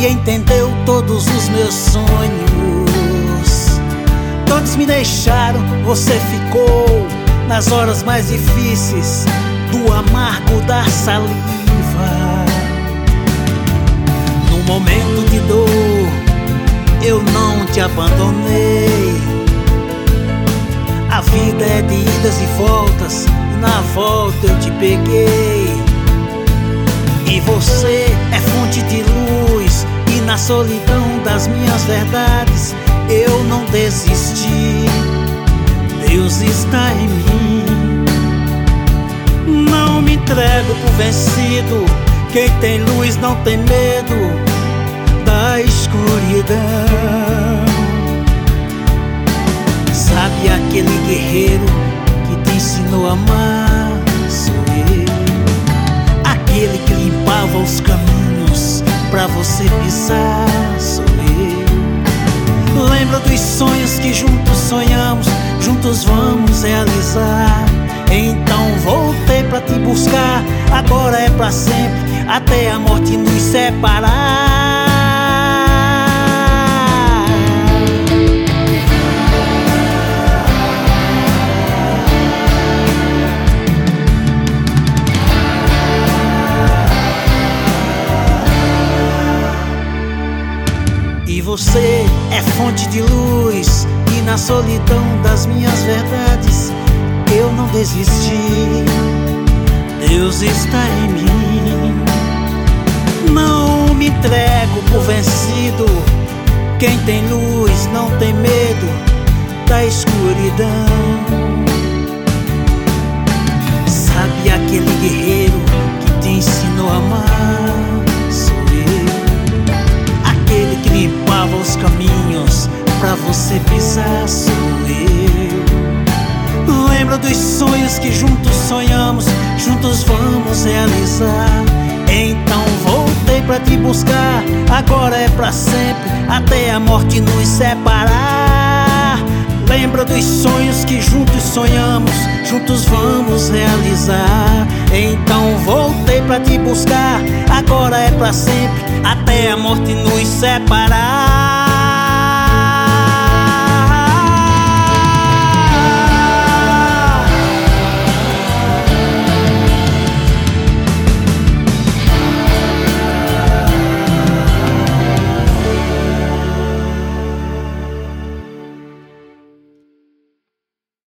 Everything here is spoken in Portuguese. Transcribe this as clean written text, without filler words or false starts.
e entendeu todos os meus sonhos. Todos me deixaram, você ficou nas horas mais difíceis, do amargo da saliva. No momento de dor, eu não te abandonei. A vida é de idas e voltas, e na volta eu te peguei. E você é fonte de luz, e na solidão das minhas verdades eu não desisti. Deus está em mim. Não me entrego por vencido. Quem tem luz não tem medo da escuridão. Sabe aquele guerreiro que te ensinou a amar? Sou eu. Aquele que limpava os caminhos pra você pisar? Sou eu. Lembra dos sonhos que juntos sonhamos, juntos vamos realizar. Então voltei pra te buscar, agora é pra sempre, até a morte nos separar. E você é fonte de luz, e na solidão das minhas verdades eu não desisti. Deus está em mim. Não me entrego por vencido. Quem tem luz não tem medo da escuridão. Sabe aquele guerreiro que te ensinou a amar? Sou eu. Aquele que limpava os caminhos pra você pisar? Sou eu. Lembra dos sonhos que juntos sonhamos, juntos vamos realizar. Então voltei pra te buscar, agora é pra sempre, até a morte nos separar. Lembra dos sonhos que juntos sonhamos, juntos vamos realizar. Então voltei pra te buscar, agora é pra sempre, até a morte nos separar.